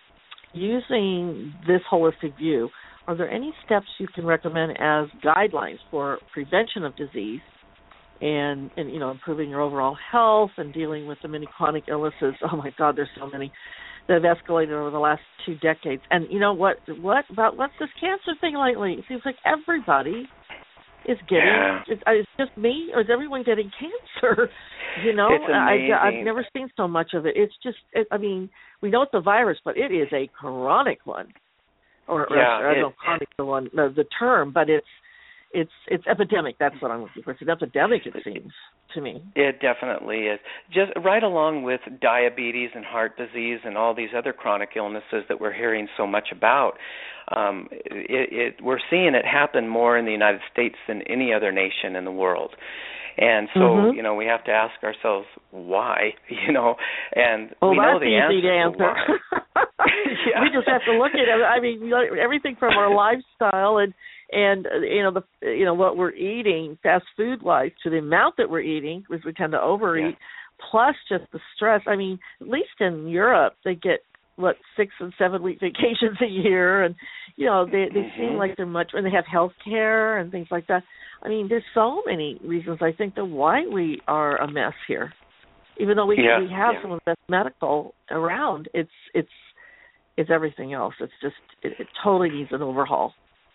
using this holistic view, are there any steps you can recommend as guidelines for prevention of disease and, and you know, improving your overall health and dealing with the many chronic illnesses? Oh, my God, there's so many that have escalated over the last two decades. And you know what? What about what's this cancer thing lately? It seems like everybody is getting. Yeah. It's, it's just me, or is everyone getting cancer? You know, it's amazing. I, I've never seen so much of it. It's just. It, I mean, we know it's a virus, but it is a chronic one. Or, yeah, or I don't know, it, chronic the one the, the term, but it's it's it's epidemic. That's what I'm looking for. It's an epidemic, it seems to me. It definitely is. Just right along with diabetes and heart disease and all these other chronic illnesses that we're hearing so much about, um, it, it, we're seeing it happen more in the United States than any other nation in the world. And so, mm-hmm. you know, we have to ask ourselves why, you know, and well, we know that's the easy answer. To answer. yeah. We just have to look at it. I mean, everything from our lifestyle and and uh, you know the you know what we're eating, fast food wise, to the amount that we're eating, because we tend to overeat, yeah. plus just the stress. I mean, at least in Europe, they get what six and seven week vacations a year, and you know they they mm-hmm. seem like they're much, and they have health care and things like that. I mean, there's so many reasons I think that why we are a mess here, even though we yeah. we have yeah. some of the best medical around. It's it's it's everything else. It's just it, it totally needs an overhaul.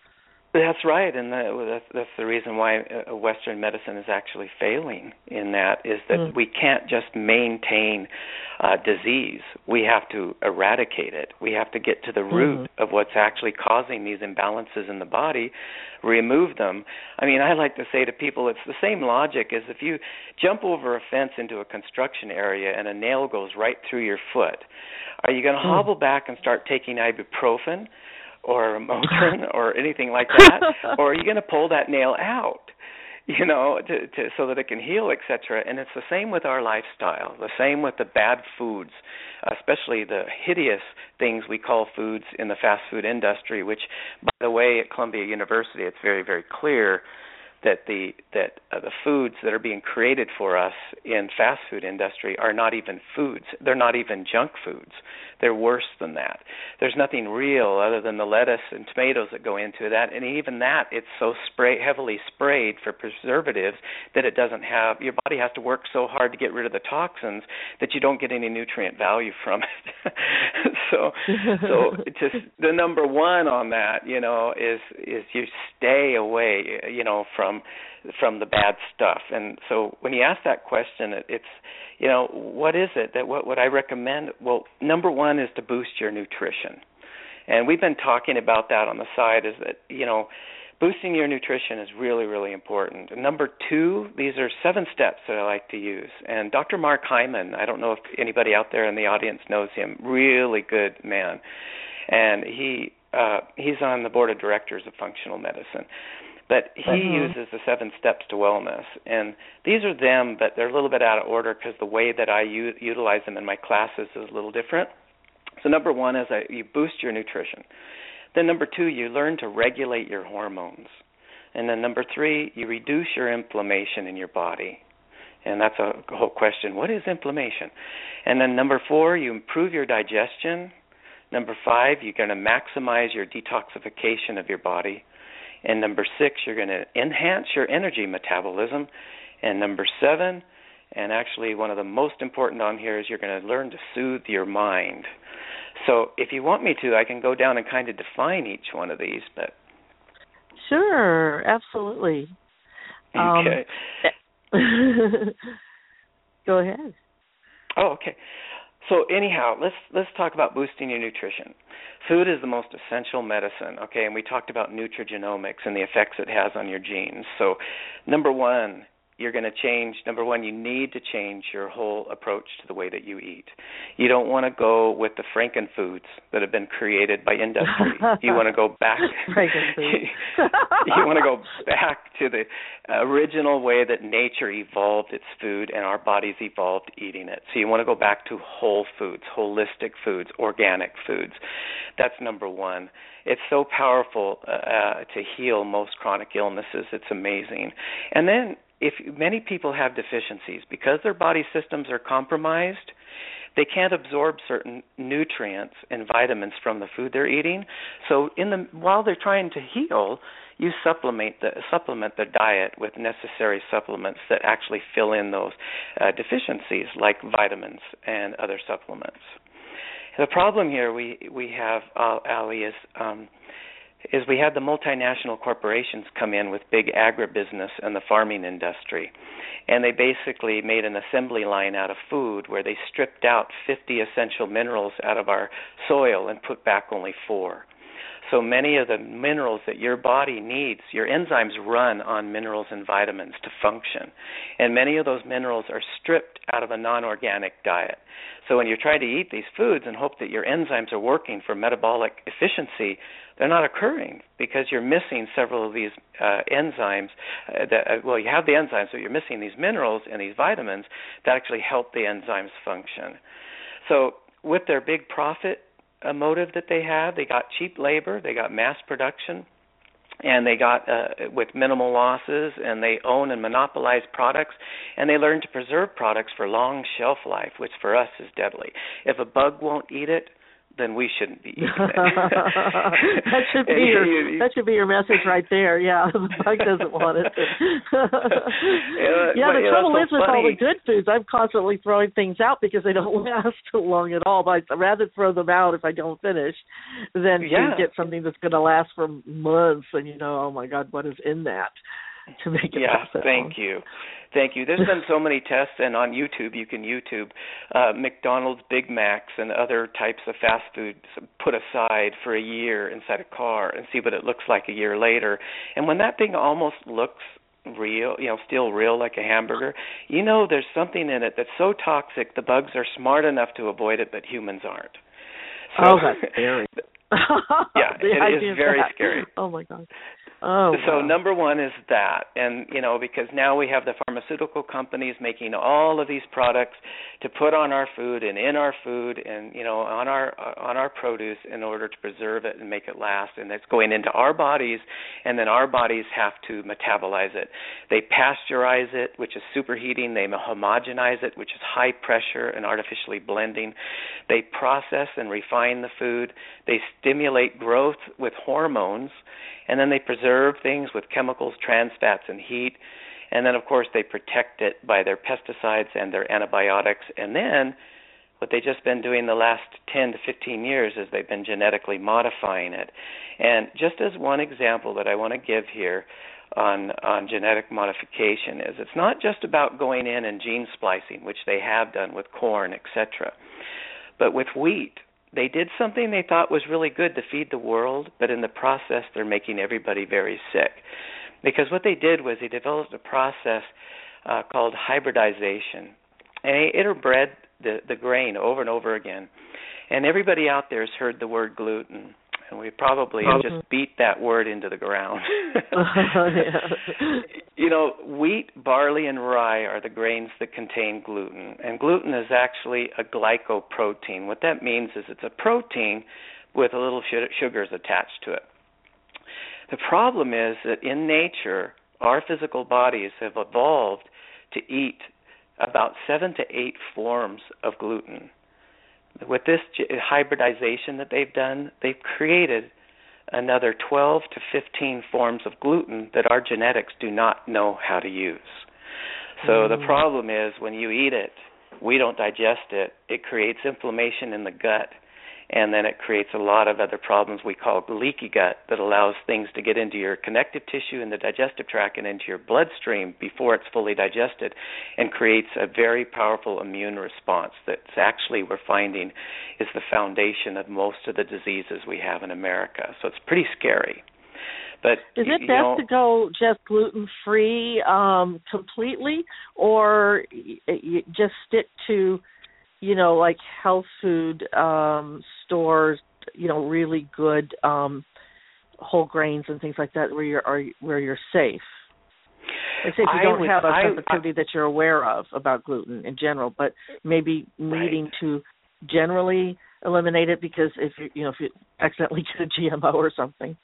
That's right, and that, that's, that's the reason why uh, Western medicine is actually failing in that, is that mm. we can't just maintain uh, disease. We have to eradicate it. We have to get to the root mm. of what's actually causing these imbalances in the body, remove them. I mean, I like to say to people, it's the same logic as if you jump over a fence into a construction area and a nail goes right through your foot. Are you going to mm. hobble back and start taking ibuprofen or Motrin or anything like that, or are you going to pull that nail out, you know, to, to, so that it can heal, et cetera? And it's the same with our lifestyle, the same with the bad foods, especially the hideous things we call foods in the fast food industry, which, by the way, at Columbia University, it's very, very clear that the that uh, the foods that are being created for us in fast food industry are not even foods. They're not even junk foods. They're worse than that. There's nothing real other than the lettuce and tomatoes that go into that, and even that, it's so spray heavily sprayed for preservatives that it doesn't have. Your body has to work so hard to get rid of the toxins that you don't get any nutrient value from it. so, so just the number one on that, you know, is is you stay away, you know, from from the bad stuff. And so when you ask that question, it, it's, you know, what is it that what would I recommend? Well, number one is to boost your nutrition. And we've been talking about that on the side, is that, you know, boosting your nutrition is really, really important. And number two, these are seven steps that I like to use. And Doctor Mark Hyman, I don't know if anybody out there in the audience knows him, really good man. And he uh, he's on the board of directors of functional medicine. But he mm-hmm. uses the seven steps to wellness, and these are them, but they're a little bit out of order because the way that I u- utilize them in my classes is a little different. So number one is that you boost your nutrition. Then number two, you learn to regulate your hormones. And then number three, you reduce your inflammation in your body. And that's a whole question. What is inflammation? And then number four, you improve your digestion. Number five, you're going to maximize your detoxification of your body. And number six, you're going to enhance your energy metabolism. And number seven, and actually one of the most important on here, is you're going to learn to soothe your mind. So if you want me to, I can go down and kind of define each one of these. But Sure, absolutely. Okay. Um, go ahead. Oh, okay. So anyhow, let's let's talk about boosting your nutrition. Food is the most essential medicine, okay, and we talked about nutrigenomics and the effects it has on your genes. So number one, you're going to change, number one, you need to change your whole approach to the way that you eat. You don't want to go with the Frankenfoods that have been created by industry. You want to go back. Frankenfoods. You want to go back to the original way that nature evolved its food and our bodies evolved eating it. So you want to go back to whole foods, holistic foods, organic foods. That's number one. It's so powerful uh, to heal most chronic illnesses. It's amazing. And then if many people have deficiencies, because their body systems are compromised, they can't absorb certain nutrients and vitamins from the food they're eating. So in the while they're trying to heal, you supplement the supplement their diet with necessary supplements that actually fill in those uh, deficiencies, like vitamins and other supplements. The problem here we we have, uh, Ali, is um, is we had the multinational corporations come in with big agribusiness and the farming industry. And they basically made an assembly line out of food where they stripped out fifty essential minerals out of our soil and put back only four. So many of the minerals that your body needs, your enzymes run on minerals and vitamins to function. And many of those minerals are stripped out of a non-organic diet. So when you're trying to eat these foods and hope that your enzymes are working for metabolic efficiency, they're not occurring because you're missing several of these uh, enzymes. Uh, that, uh, well, you have the enzymes, but you're missing these minerals and these vitamins that actually help the enzymes function. So with their big profit uh, motive that they had, they got cheap labor, they got mass production, and they got uh, with minimal losses, and they own and monopolize products, and they learn to preserve products for long shelf life, which for us is deadly. If a bug won't eat it, then we shouldn't be eating it. that should be your you, you, that should be your message right there. Yeah, the bug doesn't want it. yeah, yeah, but, the yeah, trouble so is with funny. all the good foods, I'm constantly throwing things out because they don't last long at all. But I'd rather throw them out if I don't finish than yeah. to get something that's going to last for months. And you know, oh my God, what is in that to make it yeah, last that thank long? you. Thank you. There's been so many tests, and on YouTube, you can YouTube uh, McDonald's Big Macs and other types of fast food put aside for a year inside a car and see what it looks like a year later. And when that thing almost looks real, you know, still real like a hamburger, you know there's something in it that's so toxic the bugs are smart enough to avoid it, but humans aren't. So, oh, that's scary. yeah, it is very that. scary. Oh, my God. Oh, so wow. number one is that, and you know, because now we have the pharmaceutical companies making all of these products to put on our food and in our food and you know on our on our produce in order to preserve it and make it last, and it's going into our bodies, and then our bodies have to metabolize it. They pasteurize it, which is superheating. They homogenize it, which is high pressure and artificially blending. They process and refine the food. They stimulate growth with hormones. And then they preserve things with chemicals, trans fats, and heat. And then, of course, they protect it by their pesticides and their antibiotics. And then what they've just been doing the last ten to fifteen years is they've been genetically modifying it. And just as one example that I want to give here on, on genetic modification is it's not just about going in and gene splicing, which they have done with corn, et cetera. But with wheat, they did something they thought was really good to feed the world, but in the process they're making everybody very sick. Because what they did was they developed a process uh, called hybridization. And they interbred the, the grain over and over again. And everybody out there has heard the word gluten. And we probably have just beat that word into the ground. You know, wheat, barley, and rye are the grains that contain gluten. And gluten is actually a glycoprotein. What that means is it's a protein with a little sugars attached to it. The problem is that in nature, our physical bodies have evolved to eat about seven to eight forms of gluten. With this hybridization that they've done, they've created another twelve to fifteen forms of gluten that our genetics do not know how to use. So mm. the problem is when you eat it, we don't digest it. It creates inflammation in the gut, and then it creates a lot of other problems we call leaky gut that allows things to get into your connective tissue in the digestive tract and into your bloodstream before it's fully digested, and creates a very powerful immune response that's actually, we're finding, is the foundation of most of the diseases we have in America. So it's pretty scary. But is it you best know, to go just gluten-free um, completely, or you just stick to, you know, like health food um, stores, you know, really good um, whole grains and things like that, where you're are, where you're safe? Like say if you I don't would, have a I, sensitivity I, that you're aware of about gluten in general, but maybe needing right. to generally eliminate it because if you you know if you accidentally get a G M O or something.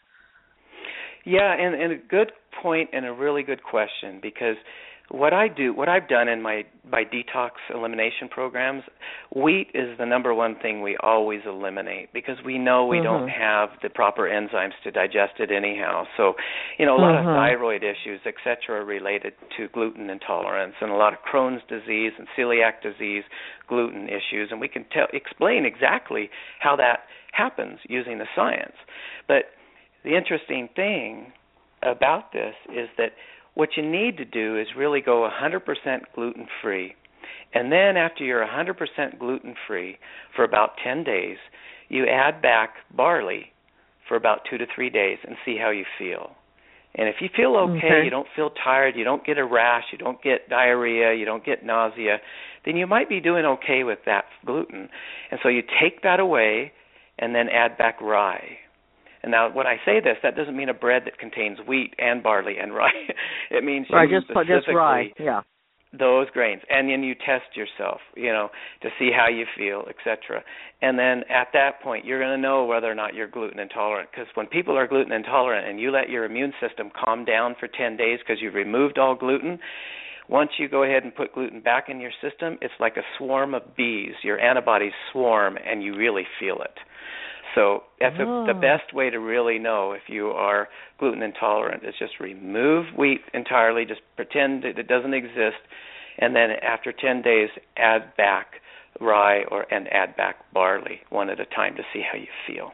Yeah, and, and a good point and a really good question, because what I do, what I've done in my, my detox elimination programs, wheat is the number one thing we always eliminate because we know we mm-hmm. don't have the proper enzymes to digest it anyhow. So, you know, a lot mm-hmm. of thyroid issues, et cetera, related to gluten intolerance, and a lot of Crohn's disease and celiac disease, gluten issues, and we can tell, explain exactly how that happens using the science. But the interesting thing about this is that what you need to do is really go one hundred percent gluten-free. And then after you're one hundred percent gluten-free for about ten days, you add back barley for about two to three days and see how you feel. And if you feel okay, okay, you don't feel tired, you don't get a rash, you don't get diarrhea, you don't get nausea, then you might be doing okay with that gluten. And so you take that away and then add back rye. And now, when I say this, that doesn't mean a bread that contains wheat and barley and rye. It means right, you just, just rye, yeah. those grains. And then you test yourself, you know, to see how you feel, et cetera. And then at that point, you're going to know whether or not you're gluten intolerant. Because when people are gluten intolerant and you let your immune system calm down for ten days because you've removed all gluten, once you go ahead and put gluten back in your system, it's like a swarm of bees. Your antibodies swarm, and you really feel it. So that's oh. a, the best way to really know if you are gluten intolerant is just remove wheat entirely, just pretend that it doesn't exist, and then after ten days, add back rye or and add back barley one at a time to see how you feel.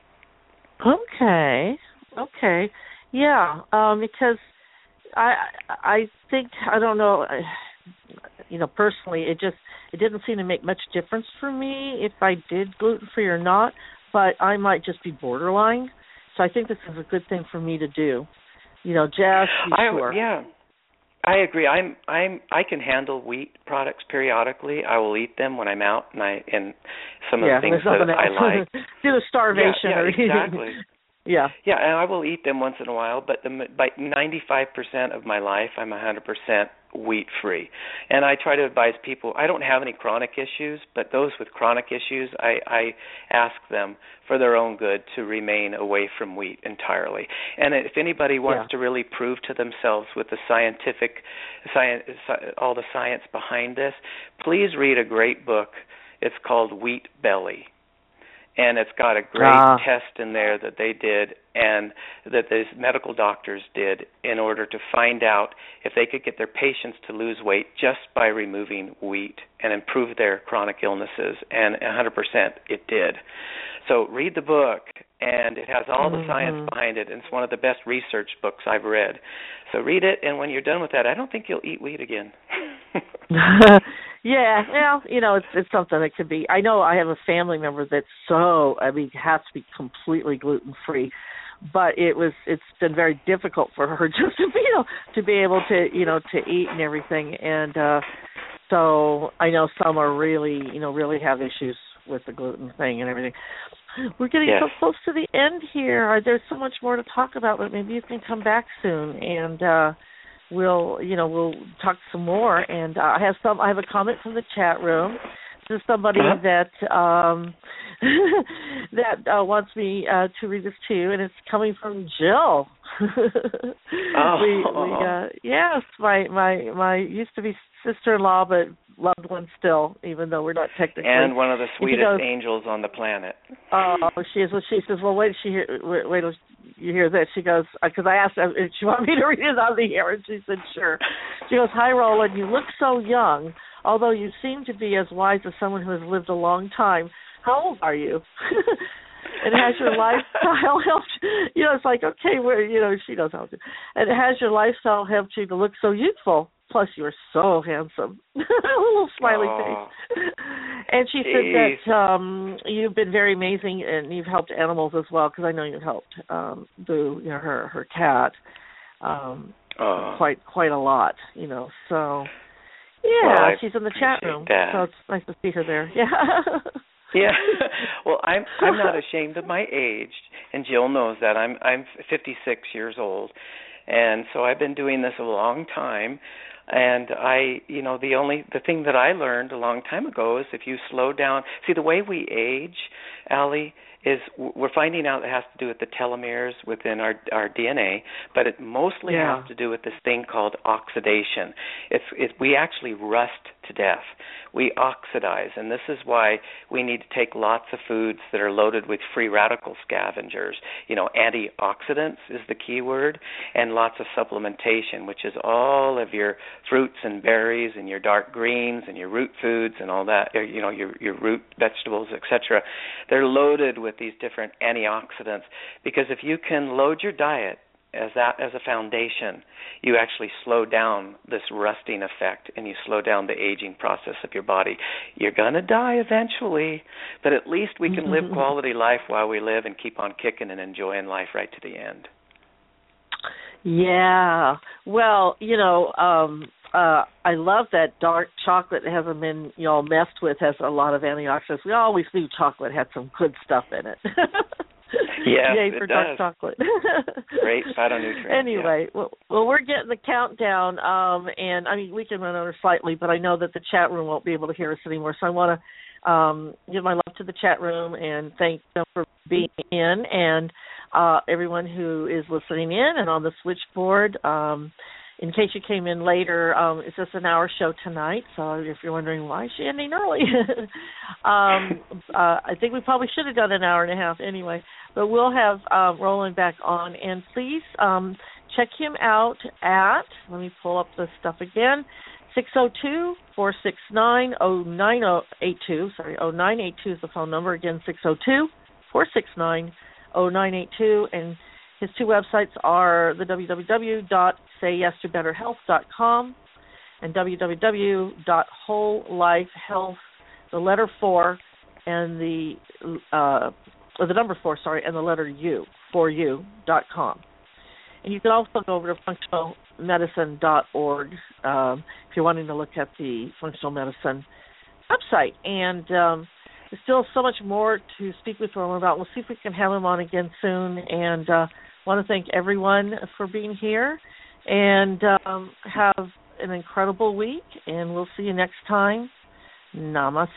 Okay, okay, yeah, um, because I I think I don't know, you know, personally, it just it didn't seem to make much difference for me if I did gluten free or not. But I might just be borderline, so I think this is a good thing for me to do. You know, just be I, sure. Yeah, I agree. I'm I'm I can handle wheat products periodically. I will eat them when I'm out, and I and some of yeah, the things that I like. Do the starvation. Yeah, yeah or exactly. yeah. Yeah, and I will eat them once in a while, but the, by ninety-five percent of my life, I'm one hundred percent wheat-free. And I try to advise people, I don't have any chronic issues, but those with chronic issues, I, I ask them for their own good to remain away from wheat entirely. And if anybody wants yeah. to really prove to themselves with the scientific, science, all the science behind this, please read a great book. It's called Wheat Belly. And it's got a great ah. test in there that they did and that these medical doctors did in order to find out if they could get their patients to lose weight just by removing wheat and improve their chronic illnesses. And one hundred percent it did. So read the book, and it has all the mm-hmm. science behind it, and it's one of the best research books I've read. So read it, and when you're done with that, I don't think you'll eat wheat again. Yeah, well, you know, it's it's something that could be. I know I have a family member that's so, I mean, has to be completely gluten free, but it was it's been very difficult for her just to be, you know, to be able to, you know, to eat and everything. And uh, so I know some are really, you know, really have issues with the gluten thing and everything. We're getting yes. so close to the end here. There's so much more to talk about, but maybe you can come back soon and. uh We'll, you know, we'll talk some more, and uh, I have some. I have a comment from the chat room. This is somebody uh-huh. that um, that uh, wants me uh, to read this to you, and it's coming from Jill. oh, we, we, uh, yes, my my my used to be sister-in-law, but loved one still, even though we're not technically. And one of the sweetest goes, angels on the planet. Oh, she is. Well, she says, well, wait, she hear, wait, wait till you hear this. She goes, because I asked her if she wanted me to read it on the air, and she said, sure. She goes, hi, Roland, you look so young, although you seem to be as wise as someone who has lived a long time. How old are you? And has your lifestyle helped? You know, it's like, okay, where you know, she knows how to. And has your lifestyle helped you to look so youthful? Plus, you're so handsome. A little smiley oh, face. And she geez. said that um, you've been very amazing, and you've helped animals as well. Because I know you've helped um, Boo, you know, her her cat, um, oh. quite quite a lot. You know, so yeah, well, she's in the chat room, that. so it's nice to see her there. Yeah. Yeah, well, I'm I'm not ashamed of my age, and Jill knows that. I'm I'm fifty-six years old, and so I've been doing this a long time. And I, you know, the only the thing that I learned a long time ago is if you slow down. See, the way we age, Allie, is we're finding out it has to do with the telomeres within our our D N A, but it mostly yeah. has to do with this thing called oxidation. It's it, we actually rust to death. We oxidize, and this is why we need to take lots of foods that are loaded with free radical scavengers. You know, antioxidants is the key word, and lots of supplementation, which is all of your fruits and berries and your dark greens and your root foods and all that, you know, your your root vegetables, et cetera. They're loaded with these different antioxidants because if you can load your diet as that as a foundation, you actually slow down this rusting effect and you slow down the aging process of your body. You're going to die eventually, but at least we can live quality life while we live and keep on kicking and enjoying life right to the end. Yeah. Well, you know, um, uh, I love that dark chocolate that hasn't been, you know, messed with, has a lot of antioxidants. We always knew chocolate had some good stuff in it. Yes, Yay it for does. dark chocolate. Great phytonutrients. Anyway, yeah. well, well, we're getting the countdown, um, and I mean, we can run over slightly, but I know that the chat room won't be able to hear us anymore, so I want to um, give my love to the chat room and thank them for being in, and uh, everyone who is listening in and on the switchboard. Um, in case you came in later, um, it's just an hour show tonight, so if you're wondering why is she ending early, um, uh, I think we probably should have done an hour and a half anyway, but we'll have uh, Roland back on, and please um, check him out at, let me pull up the stuff again, six oh two, four six nine, oh nine eight two, sorry, oh nine eight two is the phone number, again, six oh two, four six nine, oh nine eight two, and his two websites are the w w w dot say yes to better health dot com and w w w dot whole life health, the letter four, and the uh, or the number four, sorry, and the letter U, for you dot com. And you can also go over to functional medicine dot org um, if you're wanting to look at the functional medicine website. And um, there's still so much more to speak with Roland about. We'll see if we can have him on again soon. And uh, want to thank everyone for being here. And um, have an incredible week. And we'll see you next time. Namaste.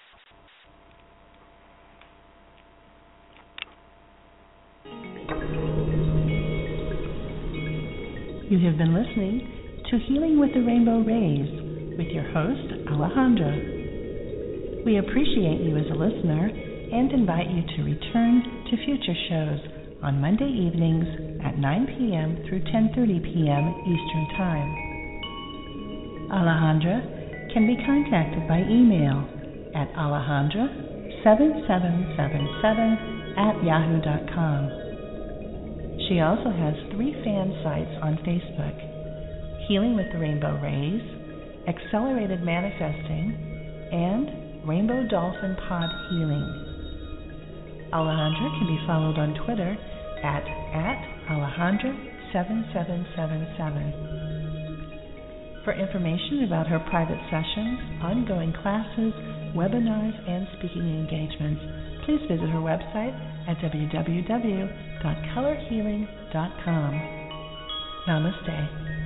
You have been listening to Healing with the Rainbow Rays with your host, Alejandra. We appreciate you as a listener and invite you to return to future shows on Monday evenings at nine p.m. through ten thirty p.m. Eastern Time. Alejandra can be contacted by email at alejandra seven seven seven seven at yahoo dot com. She also has three fan sites on Facebook: Healing with the Rainbow Rays, Accelerated Manifesting, and Rainbow Dolphin Pod Healing. Alejandra can be followed on Twitter at, at Alejandra seven seven seven seven. For information about her private sessions, ongoing classes, webinars, and speaking engagements, please visit her website at w w w dot color healing dot com. Namaste.